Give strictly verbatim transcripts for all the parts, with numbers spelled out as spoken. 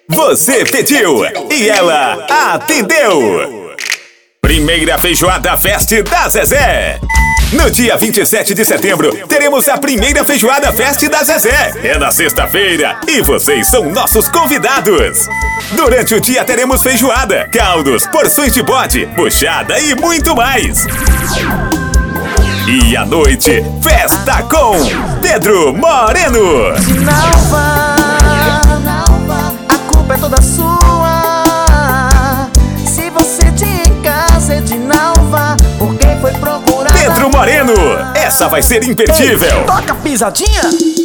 Você pediu e ela atendeu. Primeira Feijoada Fest da Zezé. No dia vinte e sete de setembro, teremos a primeira Feijoada Fest da Zezé. É na sexta-feira e vocês são nossos convidados. Durante o dia teremos feijoada, caldos, porções de bode, buchada e muito mais. E à noite, festa com Pedro Moreno. Dinalva, a culpa é toda sua. Se você tinha em casa, Edinalva, por quem foi procurar? Pedro Moreno, essa vai ser imperdível. Ei, toca pisadinha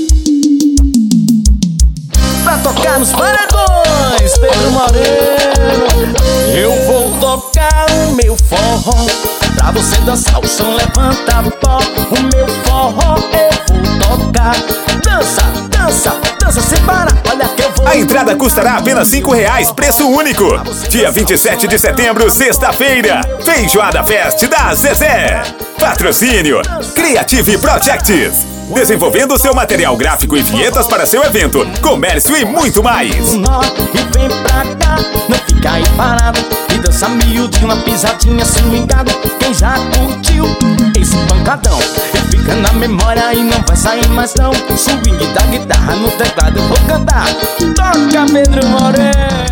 pra tocar nos paredões, Pedro Moreno. Eu vou tocar o meu forró, pra você dançar o som, levanta pó. O meu forró eu vou tocar. Dança, dança, dança sem parar, olha que eu vou. A entrada custará apenas cinco reais, preço único. Dia vinte e sete de setembro, sexta-feira, Feijoada Fest da Zezé. Patrocínio Creative Projects, desenvolvendo seu material gráfico e vinhetas para seu evento, comércio e muito mais. E vem pra cá, não fica aí parado, e dança miudinho, uma pisadinha swingada. Quem já curtiu esse pancadão, e fica na memória e não vai sair mais não. Swing da guitarra no teclado eu vou cantar. Toca Pedro Moreno.